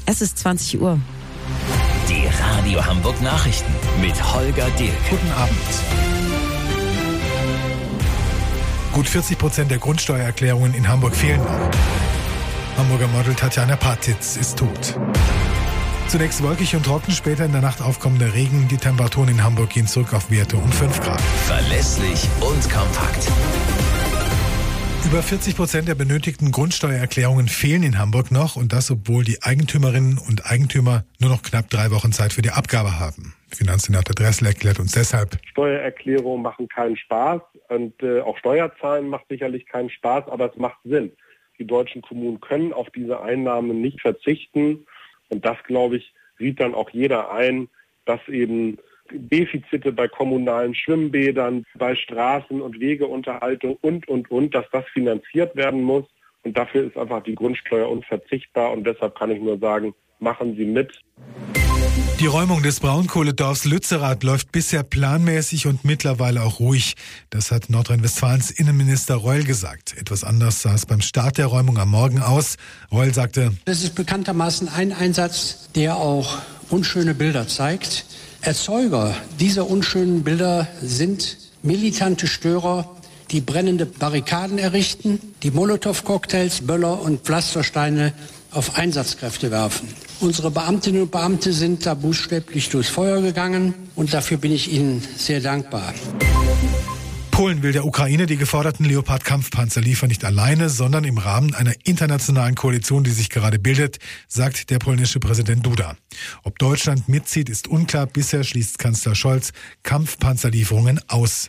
Es ist 20 Uhr. Die Radio Hamburg Nachrichten mit Holger Dilk. Guten Abend. Gut 40% der Grundsteuererklärungen in Hamburg fehlen noch. Hamburger Model Tatjana Patitz ist tot. Zunächst wolkig und trocken, später in der Nacht aufkommender Regen. Die Temperaturen in Hamburg gehen zurück auf Werte um 5 Grad. Verlässlich und kompakt. Über 40% der benötigten Grundsteuererklärungen fehlen in Hamburg noch, und das, obwohl die Eigentümerinnen und Eigentümer nur noch knapp 3 Wochen Zeit für die Abgabe haben. Finanzsenator Dressel erklärt uns deshalb: Steuererklärungen machen keinen Spaß und auch Steuerzahlen macht sicherlich keinen Spaß, aber es macht Sinn. Die deutschen Kommunen können auf diese Einnahmen nicht verzichten, und das, glaube ich, sieht dann auch jeder ein, dass eben Defizite bei kommunalen Schwimmbädern, bei Straßen- und Wegeunterhaltung und, dass das finanziert werden muss. Und dafür ist einfach die Grundsteuer unverzichtbar, und deshalb kann ich nur sagen, machen Sie mit. Die Räumung des Braunkohledorfs Lützerath läuft bisher planmäßig und mittlerweile auch ruhig. Das hat Nordrhein-Westfalens Innenminister Reul gesagt. Etwas anders sah es beim Start der Räumung am Morgen aus. Reul sagte: Das ist bekanntermaßen ein Einsatz, der auch unschöne Bilder zeigt. Erzeuger dieser unschönen Bilder sind militante Störer, die brennende Barrikaden errichten, die Molotow-Cocktails, Böller und Pflastersteine auf Einsatzkräfte werfen. Unsere Beamtinnen und Beamte sind da buchstäblich durchs Feuer gegangen, und dafür bin ich Ihnen sehr dankbar. Polen will der Ukraine die geforderten Leopard-Kampfpanzer liefern, nicht alleine, sondern im Rahmen einer internationalen Koalition, die sich gerade bildet, sagt der polnische Präsident Duda. Ob Deutschland mitzieht, ist unklar. Bisher schließt Kanzler Scholz Kampfpanzerlieferungen aus.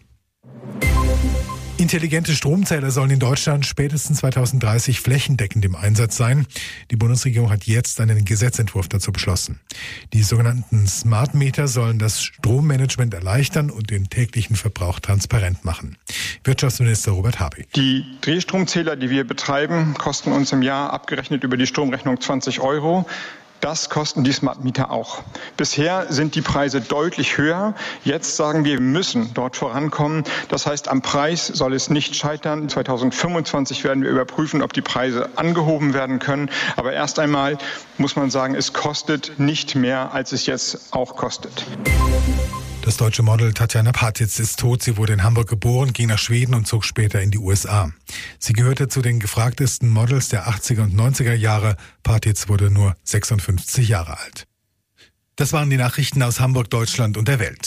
Intelligente Stromzähler sollen in Deutschland spätestens 2030 flächendeckend im Einsatz sein. Die Bundesregierung hat jetzt einen Gesetzentwurf dazu beschlossen. Die sogenannten Smart Meter sollen das Strommanagement erleichtern und den täglichen Verbrauch transparent machen. Wirtschaftsminister Robert Habeck: Die Drehstromzähler, die wir betreiben, kosten uns im Jahr abgerechnet über die Stromrechnung 20 €. Das kosten die Smart Meter auch. Bisher sind die Preise deutlich höher. Jetzt sagen wir müssen dort vorankommen. Das heißt, am Preis soll es nicht scheitern. 2025 werden wir überprüfen, ob die Preise angehoben werden können. Aber erst einmal muss man sagen, es kostet nicht mehr, als es jetzt auch kostet. Das deutsche Model Tatjana Patitz ist tot. Sie wurde in Hamburg geboren, ging nach Schweden und zog später in die USA. Sie gehörte zu den gefragtesten Models der 80er und 90er Jahre. Patitz wurde nur 56 Jahre alt. Das waren die Nachrichten aus Hamburg, Deutschland und der Welt.